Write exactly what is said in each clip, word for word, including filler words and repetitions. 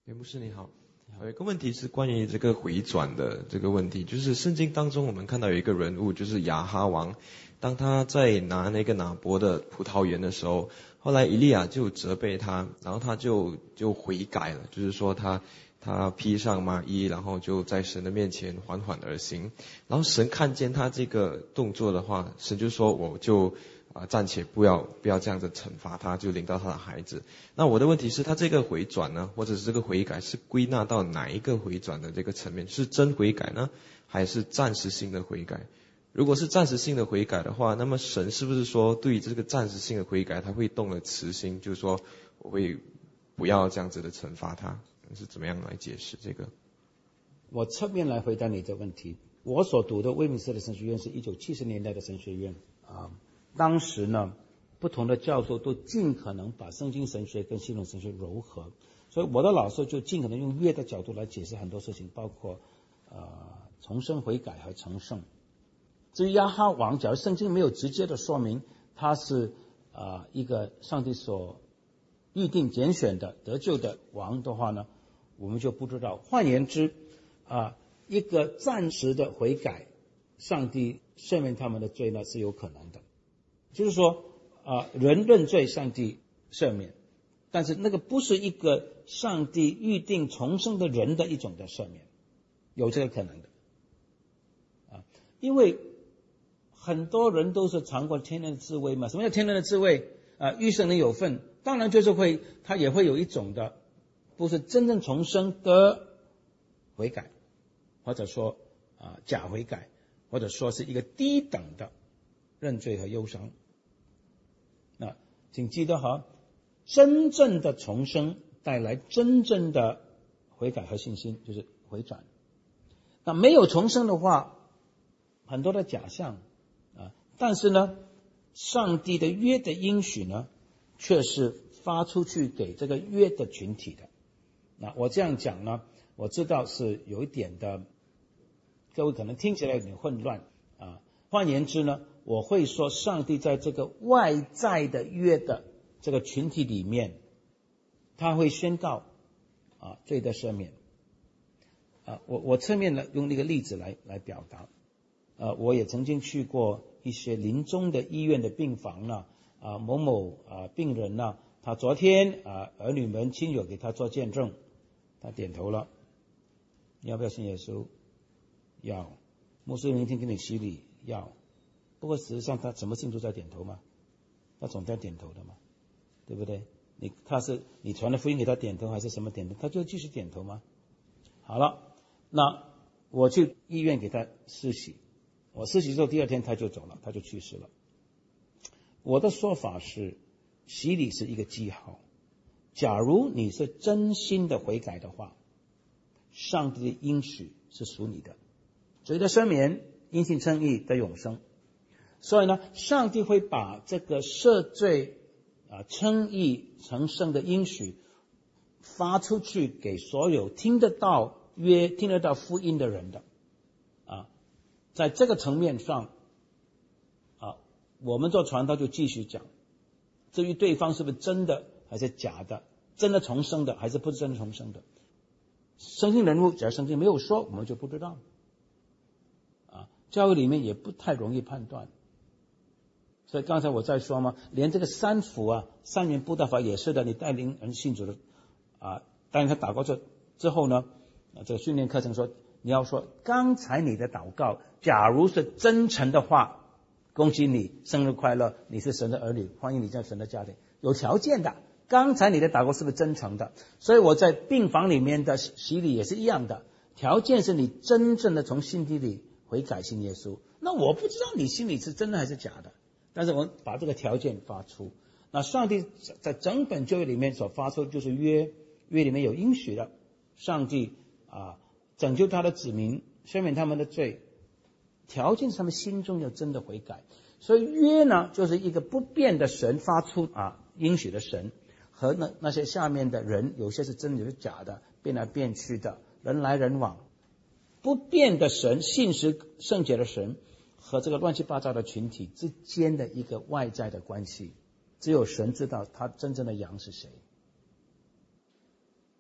哎，牧师你好，有一个问题是关于这个回转的这个问题，就是圣经当中我们看到有一个人物，就是亚哈王，当他在拿那个拿伯的葡萄园的时候，后来以利亚就责备他，然后他就就悔改了，就是说他他披上麻衣，然后就在神的面前缓缓而行，然后神看见他这个动作的话，神就说我就啊，暂且不要不要这样子惩罚他，就领到他的孩子。那我的问题是，他这个回转呢，或者是这个悔改，是归纳到哪一个回转的这个层面？是真悔改呢，还是暂时性的悔改？如果是暂时性的悔改的话，那么神是不是说对于这个暂时性的悔改，他会动了慈心，就是说我会不要这样子的惩罚他？是怎么样来解释这个？ 我侧面来回答你的问题。我所读的威敏斯特的神学院是一九七十年代的神学院啊。当时呢，不同的教授都尽可能把圣经神学跟系统神学糅合，所以我的老师就尽可能用约的角度来解释很多事情，包括呃重生悔改和成圣。至于亚哈王，假如圣经没有直接的说明他是呃一个上帝所预定拣选的得救的王的话呢，我们就不知道。换言之啊、呃，一个暂时的悔改，上帝赦免他们的罪呢是有可能的。就是说啊、呃，人认罪，上帝赦免，但是那个不是一个上帝预定重生的人的一种的赦免，有这个可能的啊，因为很多人都是尝过天然的滋味嘛。什么叫天然的滋味啊？与圣灵有份，当然就是会，他也会有一种的，不是真正重生的悔改，或者说啊假悔改，或者说是一个低等的认罪和忧伤。那请记得哈，真正的重生带来真正的悔改和信心，就是回转。那没有重生的话，很多的假象啊，但是呢，上帝的约的应许呢，却是发出去给这个约的群体的。那我这样讲呢，我知道是有一点的，各位可能听起来有点混乱啊。换言之呢，我会说上帝在这个外在的约的这个群体里面，他会宣告啊罪的赦免啊。我我侧面来用那个例子来来表达。呃，我也曾经去过一些临终的医院的病房呢，啊某某啊病人呢，他昨天啊儿女们亲友给他做见证，他点头了，你要不要信耶稣？要。牧师明天给你洗礼？要。不过事实上他什么事情都在点头嘛，他总在点头的嘛，对不对？你他是你传了福音给他点头还是什么点头，他就继续点头吗？好了，那我去医院给他施洗，我施洗之后第二天他就走了，他就去世了。我的说法是，洗礼是一个记号，假如你是真心的悔改的话，上帝的应许是属你的，罪的赦免，因信称义的永生。所以呢，上帝会把这个赦罪啊、称义成圣的应许发出去给所有听得到约、听得到福音的人的啊。在这个层面上啊，我们做传道就继续讲。至于对方是不是真的还是假的，真的重生的还是不是真的重生的，圣经人物只要圣经没有说，我们就不知道啊。教会里面也不太容易判断。所以刚才我在说嘛，连这个三福啊，三年布道法也是的，你带领人信主的啊，当然他祷告之之后呢，啊，这个训练课程说，你要说刚才你的祷告，假如是真诚的话，恭喜你，生日快乐，你是神的儿女，欢迎你在神的家里。有条件的，刚才你的祷告是不是真诚的？所以我在病房里面的洗礼也是一样的，条件是你真正的从心底里悔改信耶稣。那我不知道你心里是真的还是假的，但是我们把这个条件发出。那上帝在整本旧约里面所发出就是约，约里面有应许的，上帝啊拯救他的子民，赦免他们的罪，条件是他们心中有真的悔改。所以约呢，就是一个不变的神发出啊应许的神，和那那些下面的人，有些是真的，有些是假的，变来变去的，人来人往，不变的神，信实圣洁的神，和这个乱七八糟的群体之间的一个外在的关系，只有神知道他真正的羊是谁啊。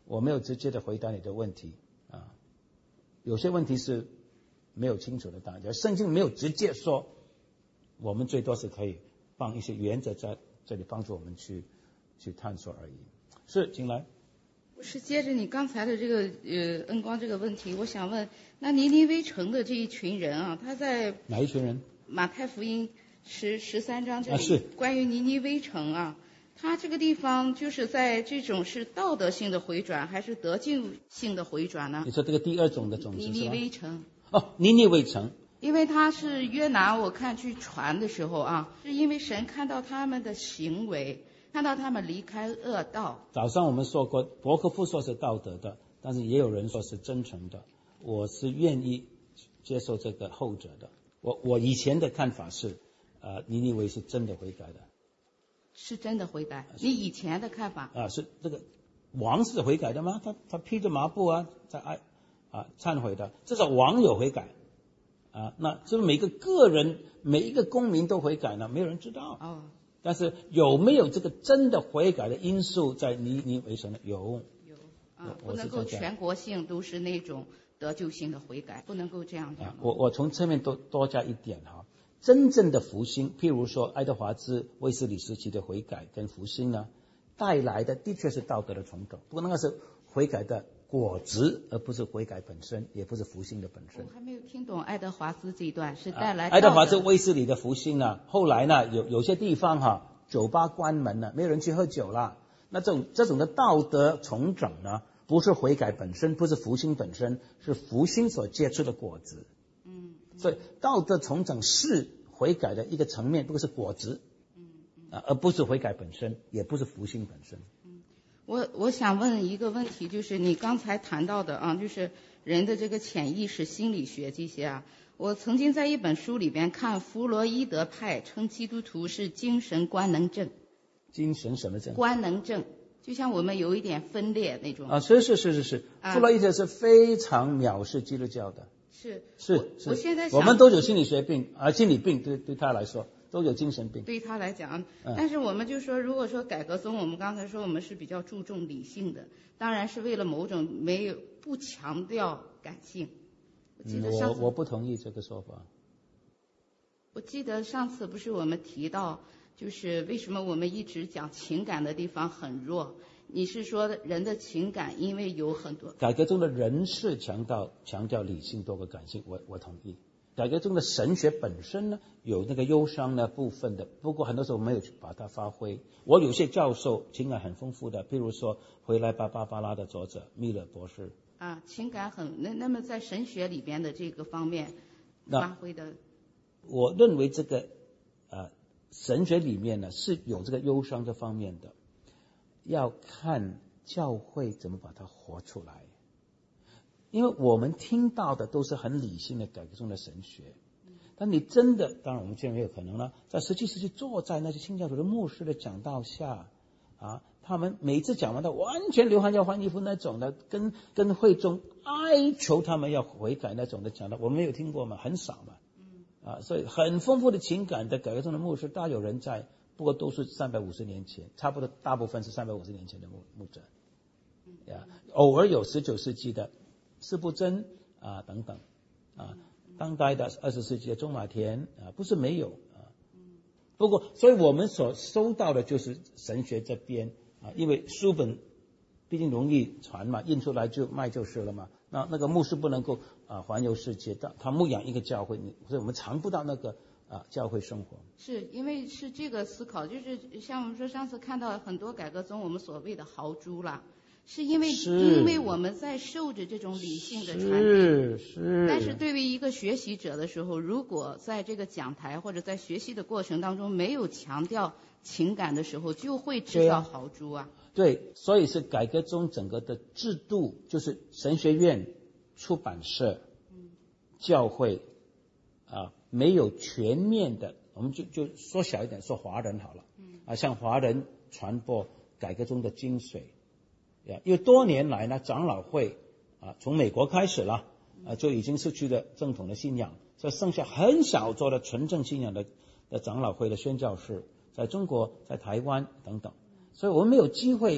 我没有直接的回答你的问题啊。有些问题是没有清楚的答案，圣经没有直接说，我们最多是可以放一些原则在这里帮助我们去去探索而已。是，请来。 我是接着你刚才的这个呃恩光这个问题，我想问，那尼尼微城的这一群人啊，他在哪一群人？ 马太福音十十三章这啊，是里关于尼尼微城啊，他这个地方就是在这种是道德性的回转，还是德性性的回转呢？ 你说这个第二种的种子尼尼微城。 哦，尼尼微城。 因为他是约拿，我看去传的时候啊，是因为神看到他们的行为，看到他们离开恶道。 早上我们说过，伯克夫说是道德的，但是也有人说是真诚的。我是愿意接受这个后者的。我我以前的看法是，呃，尼尼微是真的悔改的， 是真的悔改。你以前的看法啊，是这个王是悔改的吗？他他披着麻布啊，在爱啊忏悔的，至少王有悔改啊。那是不是每个个人每一个公民都悔改呢？没有人知道。 哦。 但是有没有这个真的悔改的因素在尼尼微城呢？有。 有啊，不能够全国性都是那种得救性的悔改，不能够这样讲。 啊、我我从侧面多多加一点哈，真正的复兴，譬如说爱德华兹、卫斯理时期的悔改跟复兴呢，带来的的确是道德的重整，不过那个是悔改的果子，而不是悔改本身，也不是复兴的本身。 我还没有听懂爱德华兹这一段是带来、 啊、爱德华兹、卫斯理的复兴呢，后来呢有有些地方哈，酒吧关门了，没有人去喝酒了，那这种这种的道德重整呢，不是悔改本身，不是复兴本身，是复兴所结出的果子。 嗯，嗯所以道德重整是悔改的一个层面，不过是果子， 嗯嗯啊，而不是悔改本身，也不是复兴本身。 嗯，我我想问一个问题，就是你刚才谈到的啊，就是人的这个潜意识、心理学这些啊。我曾经在一本书里边看，弗洛伊德派称基督徒是精神官能症。 精神什么症？ 官能症。就像我们有一点分裂那种啊，是是是是是， 啊、 弗洛伊德是非常藐视基督教的， 是是是。 我现在想我们都有心理学病，而、啊、心理病对对他来说都有精神病。 对他来讲， 嗯、 但是我们就说，如果说改革宗，我们刚才说我们是比较注重理性的，当然是为了某种没有不强调感性。我记得上次、 嗯、我我不同意这个说法。 我记得上次不是我们提到。就是为什么我们一直讲情感的地方很弱？你是说人的情感因为有很多改革中的人是强调强调理性多过感性，我我同意。改革中的神学本身呢有那个忧伤的部分的，不过很多时候没有去把它发挥。我有些教授情感很丰富的，譬如说回来吧芭芭拉的作者密勒博士啊，情感很那那么在神学里边的这个方面发挥的， 我认为这个呃。神学里面呢是有这个忧伤这方面的，要看教会怎么把它活出来。因为我们听到的都是很理性的改革中的神学，但你真的，当然我们现在也有可能了，在十七世纪坐在那些清教徒的牧师的讲道下啊，他们每次讲完的完全流汗要换衣服那种的，跟跟会众哀求他们要悔改那种的讲道，我们没有听过吗？很少嘛。啊，所以很丰富的情感的改革中的牧师大有人在，不过都是三百五十年前，差不多大部分是三百五十年前的牧牧者，呀，偶尔有十九世纪的司布真啊等等啊，当代的二十世纪的中马田啊，不是没有啊，不过所以我们所收到的就是神学这边啊，因为书本毕竟容易传嘛，印出来就卖就是了嘛。那那个牧师不能够啊环游世界，他他牧养一个教会，所以我们尝不到那个啊教会生活。 是因为是这个思考，就是像我们说上次看到很多改革宗我们所谓的豪猪啦，是因为因为我们在受着这种理性的传递。 是是。 但是对于一个学习者的时候，如果在这个讲台或者在学习的过程当中没有强调情感的时候，就会制造豪猪啊。 对，所以是改革中整个的制度，就是神学院、出版社、教会啊，没有全面的，我们就就说小一点，说华人好了，啊，向华人传播改革中的精髓，因为多年来呢，长老会啊，从美国开始了，啊，就已经失去了正统的信仰，所以剩下很少做的纯正信仰的的长老会的宣教士，在中国、在台湾等等。所以我们没有机会啊、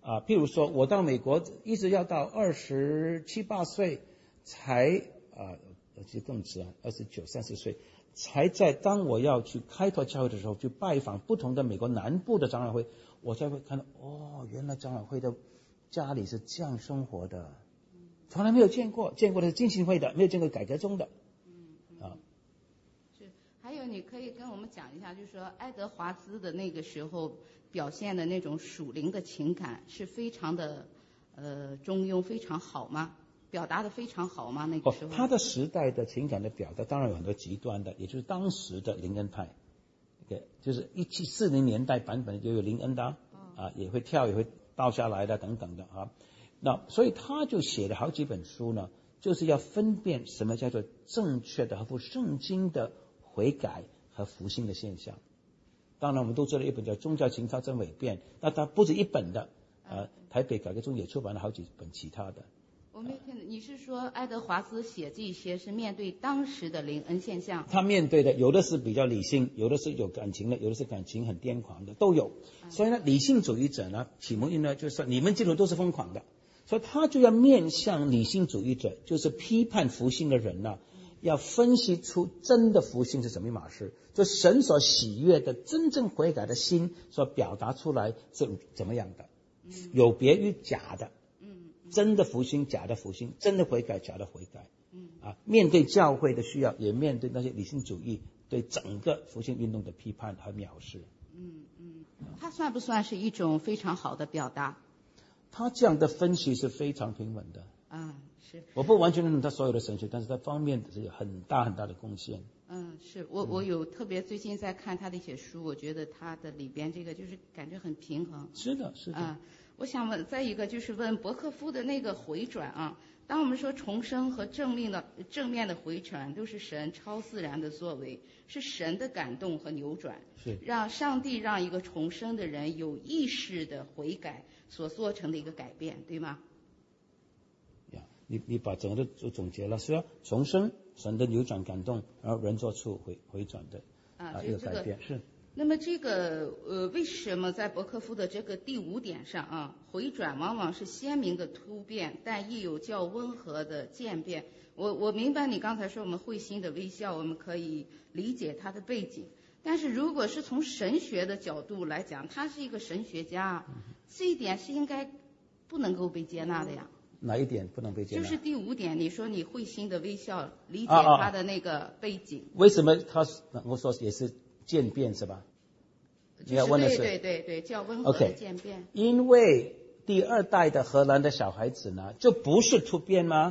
啊，譬如说我到美国一直要到二十七八岁才啊，其实更迟啊，二十九三十岁才在当我要去开拓教会的时候，去拜访不同的美国南部的长老会，我才会看到哦，原来长老会的家里是这样生活的，从来没有见过，见过的是浸信会的，没有见过改革宗的。啊， 是，还有你可以跟我们讲一下，就是说爱德华兹的那个时候表现的那种属灵的情感是非常的呃中庸，非常好吗？表达的非常好吗？那个时候， 哦、他的时代的情感的表达当然有很多极端的，也就是当时的林恩派，对，就是一七四零年代版本就有林恩的、哦、啊，也会跳也会倒下来的等等的啊。那所以他就写了好几本书呢，就是要分辨什么叫做正确的合乎圣经的悔改和复兴的现象。当然我们都知道一本叫《宗教情操真伪辩》，那它不止一本的，呃，台北改革宗也出版了好几本其他的。 我没听，你是说爱德华兹写这些是面对当时的灵恩现象？ 他面对的有的是比较理性，有的是有感情的，有的是感情很癫狂的，都有。所以呢，理性主义者呢，启蒙运呢，就是说你们基督徒都是疯狂的，所以他就要面向理性主义者，就是批判复兴的人呢，要分析出真的复兴是什么一码事，就神所喜悦的真正悔改的心所表达出来是怎么样的，有别于假的。真的复兴，假的复兴，真的悔改，假的悔改。嗯啊，面对教会的需要，也面对那些理性主义对整个复兴运动的批判和藐视。 嗯嗯，它算不算是一种非常好的表达？ 他这样的分析是非常平稳的。 啊，是。 我不完全认同他所有的神学，但是他方面是有很大很大的贡献。 嗯，是我我有特别最近在看他的一些书，我觉得他的里边这个就是感觉很平衡。 是的，是的。 啊。我想问，再一个就是问伯克夫的那个回转啊，当我们说重生和正面的正面的回转都是神超自然的作为，是神的感动和扭转， 是让上帝让一个重生的人有意识的悔改所做成的一个改变，对吗？ 呀，你你把整个都总结了，是要重生，神的扭转感动，然后人做出回回转的啊一个改变，是。 那么这个呃，为什么在伯克夫的这个第五点上啊，回转往往是鲜明的突变，但亦有较温和的渐变？我我明白你刚才说我们会心的微笑，我们可以理解它的背景，但是如果是从神学的角度来讲，他是一个神学家，这一点是应该不能够被接纳的呀。 哪一点不能被接纳？ 就是第五点，你说你会心的微笑，理解他的那个背景。 啊啊为什么他我说也是渐变是吧？ 你要问的是对对对对，叫温和的渐变。 Okay, 因为第二代的荷兰的小孩子呢，就不是突变吗？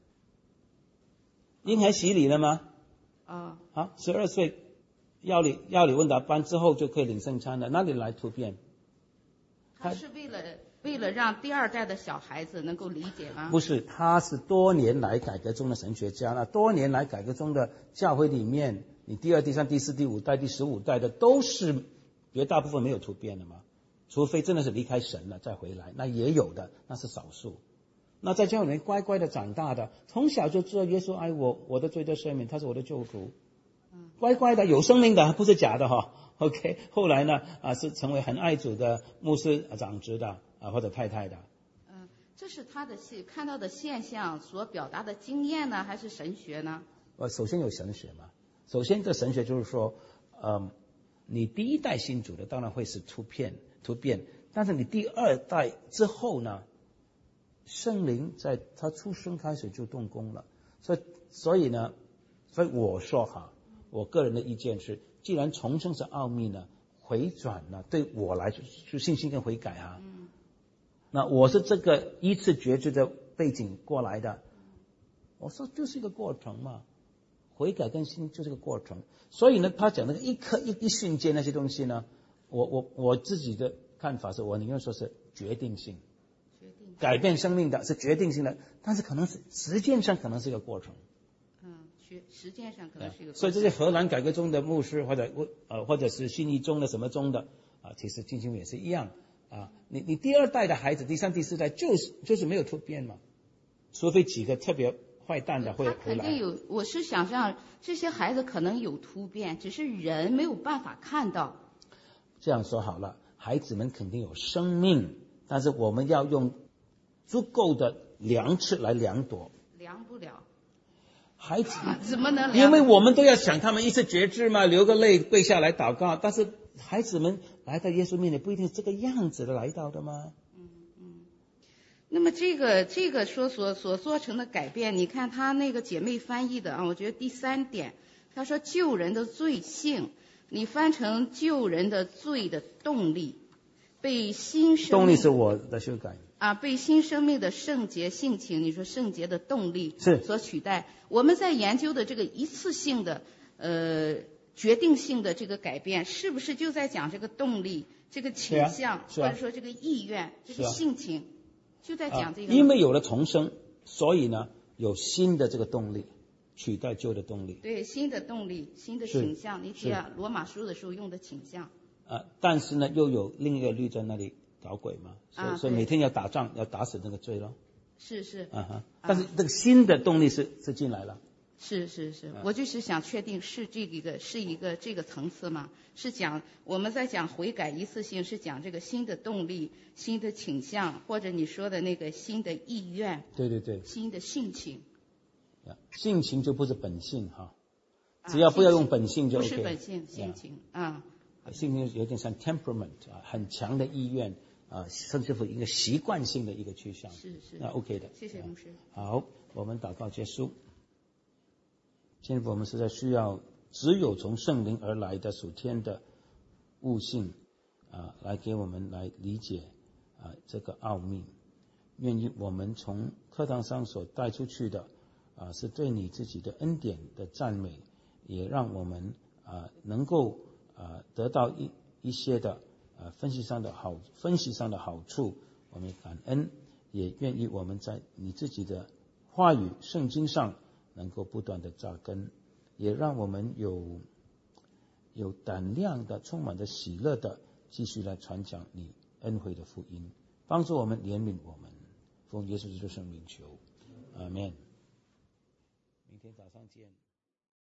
婴孩洗礼了吗？ 啊， 好，十二岁要理要理问答班之后就可以领圣餐了，哪里来突变？ 他是为了为了让第二代的小孩子能够理解吗？ 不是，他是多年来改革中的神学家，那多年来改革中的教会里面，你第二、第三、第四、第五代、第十五代的都是。绝大部分没有突变的嘛，除非真的是离开神了再回来，那也有的，那是少数。那在教会里面乖乖的长大的，从小就知道耶稣爱我，我的罪得赦免，他是我的救主，乖乖的有生命的，不是假的哈。OK， 后来呢啊是成为很爱主的牧师、长职的啊或者太太的。 嗯，这是他的现看到的现象所表达的经验呢，还是神学呢？ 呃，首先有神学嘛，首先这神学就是说，嗯。你第一代信主的当然会是突变突变，但是你第二代之后呢，圣灵在他出生开始就动工了，所以所以呢，所以我说哈，我个人的意见是，既然重生是奥秘呢，回转呢，对我来说就信心跟悔改啊。嗯。那我是这个依次觉知的背景过来的，我说就是一个过程嘛。悔改跟信就是个过程，所以呢，他讲那个一刻一一瞬间那些东西呢，我我我自己的看法是我宁愿说是决定性， 决定改变生命的是决定性的，但是可能是实践上可能是一个过程。 嗯，实实践上可能是一个过程。 所以这些荷兰改革中的牧师或者呃或者是信义中的什么中的啊，其实进行也是一样啊。你你第二代的孩子，第三第四代就是就是没有突变嘛，除非几个特别。坏蛋的会回来， 他肯定有。我是想象这些孩子可能有突变，只是人没有办法看到。 这样说好了，孩子们肯定有生命， 但是我们要用足够的量尺来量度。 量不了。 孩子怎么能量？ 因为我们都要想他们一次觉知嘛，流个泪跪下来祷告，但是孩子们来到耶稣面前不一定是这个样子的来到的吗？ 嗯嗯。那么这个这个说所所做成的改变，你看他那个姐妹翻译的啊，我觉得第三点，他说救人的罪性，你翻成救人的罪的动力，被新生命动力是我的修改。 啊，被新生命的圣洁性情，你说圣洁的动力是所取代。我们在研究的这个一次性的呃决定性的这个改变，是不是就在讲这个动力、这个倾向， 啊啊、或者说这个意愿、这个性情，啊、就在讲这个、 啊。因为有了重生，所以呢有新的这个动力取代旧的动力。 对，新的动力、新的倾向。你提啊罗马书的时候用的倾向。 啊，但是呢又有另一个律在那里搞鬼嘛，所以、啊、所以每天要打仗，要打死那个罪咯。 是是。 啊哈，但是这个新的动力是是进来了。 是是是，我就是想确定是这个是一个这个层次嘛？是讲我们在讲悔改一次性，是讲这个新的动力、新的倾向，或者你说的那个新的意愿。 对对对。 新的性情。 性情就不是本性哈，只要不要用本性就 OK。 不是本性，性情啊。 性情有点像 temperament 啊，很强的意愿啊，甚至乎一个习惯性的一个趋向。 是是。 那 OK 的。 谢谢牧师。 好，我们祷告结束。现在我们实在需要只有从圣灵而来的属天的悟性啊，来给我们来理解啊这个奥秘。愿意我们从课堂上所带出去的啊，是对你自己的恩典的赞美，也让我们啊能够啊得到一一些的啊分析上的好分析上的好处，我们感恩，也愿意我们在你自己的话语圣经上能够不断的扎根，也让我们有有胆量的、充满着喜乐的继续来传讲你恩惠的福音，帮助我们怜悯我们，奉耶稣基督圣名求，阿们。明天早上见。